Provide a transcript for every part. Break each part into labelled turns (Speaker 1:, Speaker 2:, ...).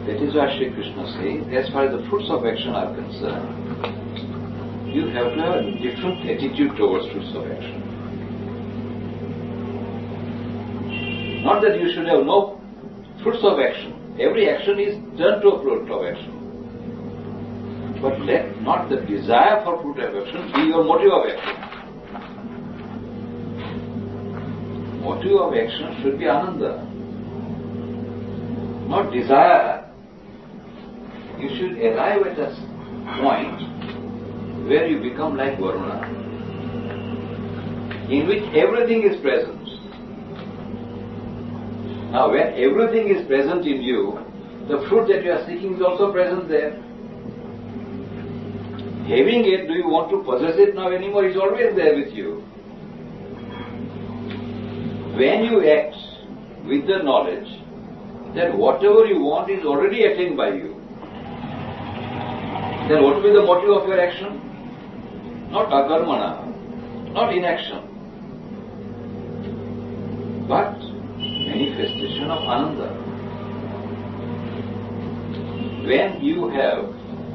Speaker 1: That is why Sri Krishna says, as far as the fruits of action are concerned, you have to have a different attitude towards fruits of action. Not that you should have no fruits of action. Every action is turned to a fruit of action. But let not the desire for fruit of action be your motive of action. Motive of action should be Ananda, not desire. You should arrive at a point where you become like Varuna, in which everything is present. Now, when everything is present in you, the fruit that you are seeking is also present there. Having it, do you want to possess it now anymore? It's always there with you. When you act with the knowledge that whatever you want is already attained by you, then what will be the motive of your action? Not akarmana, not inaction, but manifestation of Ananda. When you have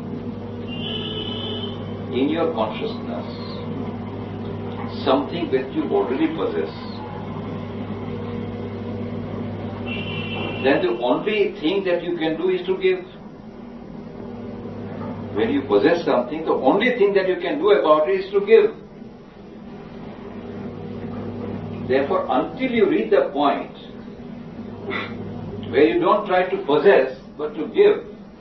Speaker 1: in your consciousness something that you already possess, then the only thing that you can do is to give. When you possess something, the only thing that you can do about it is to give. Therefore, until you reach the point where you don't try to possess, but to give,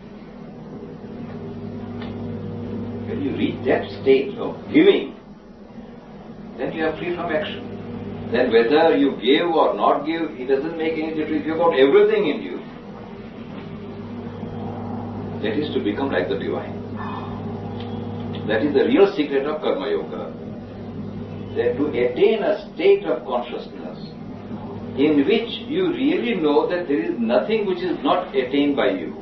Speaker 1: when you reach that state of giving, then you are free from action. Then whether you give or not give, it doesn't make any difference. You've got everything in you. That is to become like the divine. That is the real secret of Karma Yoga. That to attain a state of consciousness in which you really know that there is nothing which is not attained by you.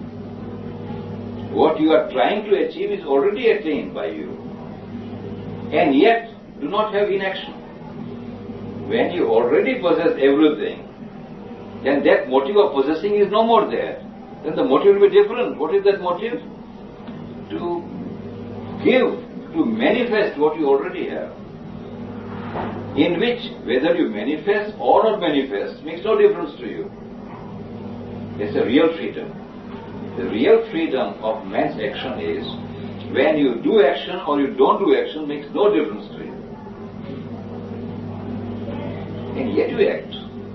Speaker 1: What you are trying to achieve is already attained by you. And yet, do not have inaction. When you already possess everything, then that motive of possessing is no more there. Then the motive will be different. What is that motive? To give, to manifest what you already have. In which, whether you manifest or not manifest, makes no difference to you. It's a real freedom. The real freedom of man's action is when you do action or you don't do action, makes no difference to you. And yet you act.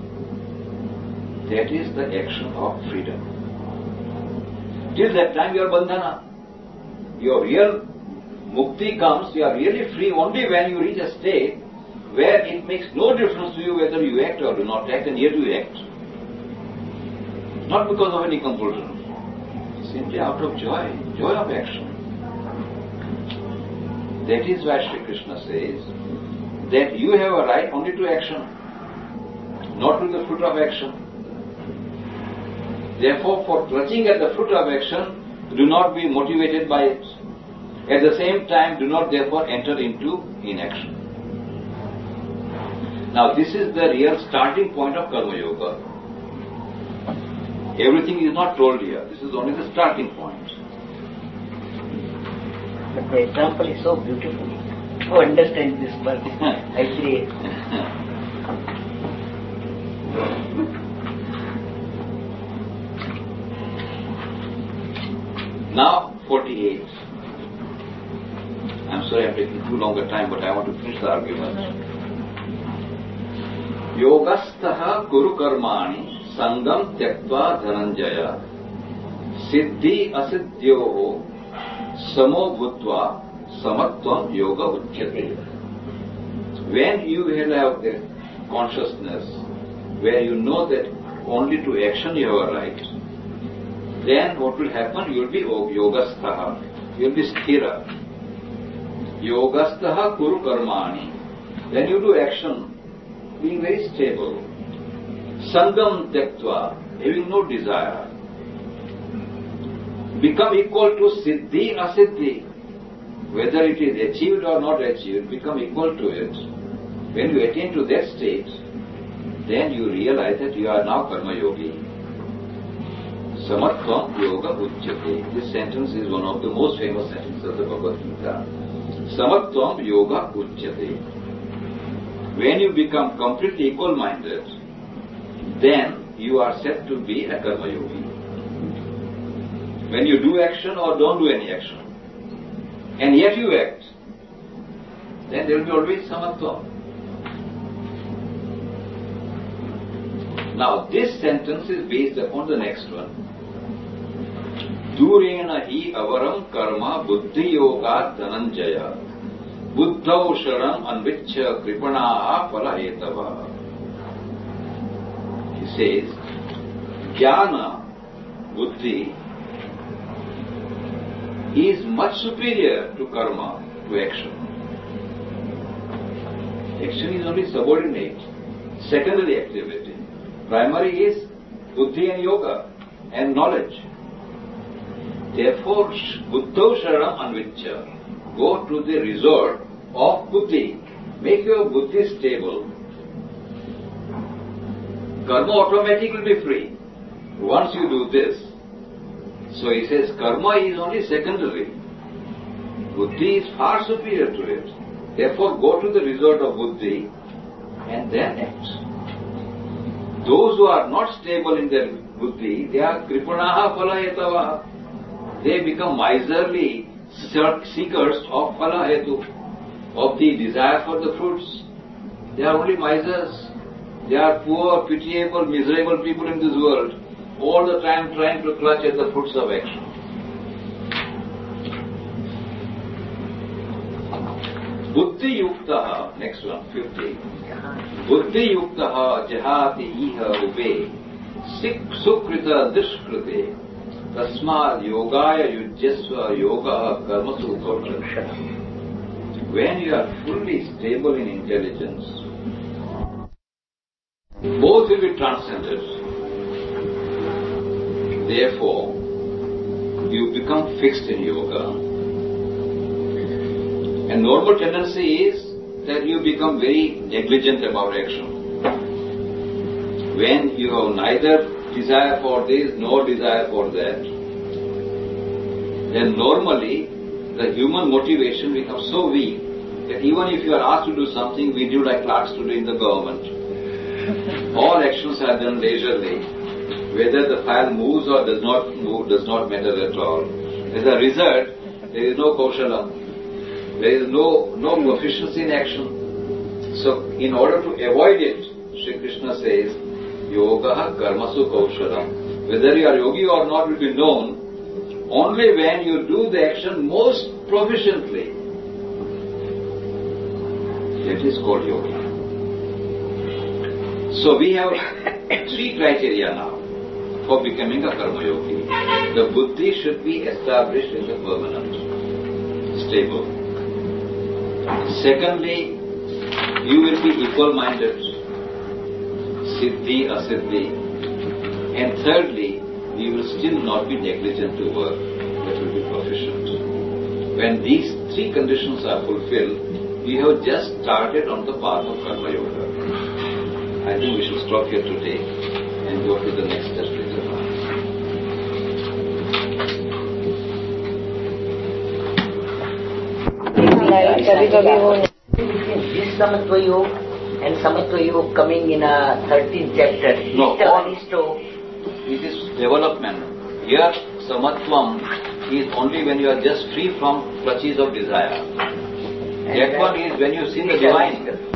Speaker 1: That is the action of freedom. Till that time you are bandhana. Your real mukti comes, you are really free only when you reach a state where it makes no difference to you whether you act or do not act, and yet you act. Not because of any compulsion. Simply out of joy of action. That is why Sri Krishna says that you have a right only to action, not to the fruit of action. Therefore, for clutching at the fruit of action, do not be motivated by it. At the same time, do not therefore enter into inaction. Now, this is the real starting point of Karma Yoga. Everything is not told here. This is only the starting point.
Speaker 2: But the example is so beautiful. Who understands this part? Actually.
Speaker 1: Now, 48. I'm sorry I'm taking too long a time, but I want to finish the argument. Yogastaha kuru karmani sangam tyaktva dhananjaya siddhi asiddhyoho samo bhutva samatvam yoga uchyate. When you have the consciousness where you know that only to action you have a right, then what will happen? You will be yogastaha. You will be sthira. Yogastaha kuru karmani. Then you do action, being very stable. Sangam tyaktva, having no desire. Become equal to siddhi asiddhi. Whether it is achieved or not achieved, become equal to it. When you attain to that state, then you realize that you are now karma yogi. Samatvam yoga uchyate. This sentence is one of the most famous sentences of the Bhagavad Gita. Samatvam yoga uchyate. When you become completely equal-minded, then you are said to be a karma yogi. When you do action or don't do any action, and yet you act, then there will be always samatvam. Now, this sentence is based upon the next one. Durena hi avaram karma buddhi yoga dhananjaya buddhau sharam anvichya kripanaha palahetava. He says, jnana, buddhi, is much superior to karma, to action. Action is only subordinate, secondary activity. Primary is buddhi and yoga and knowledge. Therefore, buddho sharam anvichya. Go to the resort of buddhi. Make your buddhi stable. Karma automatically will be free once you do this. So he says karma is only secondary. Buddhi is far superior to it. Therefore, go to the resort of buddhi and then act. Those who are not stable in their buddhi, they are kripanaha palahetava. They become miserly seekers of palahetu, of the desire for the fruits. They are only misers. They are poor, pitiable, miserable people in this world, all the time trying to clutch at the fruits of action. Buddhi yuktaha, next one, 50. Buddhi yuktaha jahati iha ube sukrita dishkrite tasmad yogaya yujyasva yoga karmasu kaushal. When you are fully stable in intelligence, both will be transcended. Therefore, you become fixed in yoga. And normal tendency is that you become very negligent about action. When you have neither desire for this nor desire for that, then normally the human motivation becomes so weak that even if you are asked to do something, we do like clerks to do in the government. All actions are done leisurely. Whether the file moves or does not move does not matter at all. As a result, there is no kaushala. There is no proficiency in action. So, in order to avoid it, Sri Krishna says, yoga karmasu kaushalam. Whether you are yogi or not will be known only when you do the action most proficiently. That is called yoga. So we have 3 criteria now for becoming a karma yogi. The buddhi should be established in the permanent, stable. Secondly, you will be equal-minded, siddhi, asiddhi. And thirdly, you will still not be negligent to work, but will be proficient. When these 3 conditions are fulfilled, you have just started on the path of karma yoga. I think we should stop here today and go to the next step.
Speaker 2: This Samatva Yoga and Samatva Yoga coming in a 13th chapter.
Speaker 1: No, it is development. Here, Samatvam is only when you are just free from clutches of desire. That one is when you see the divine.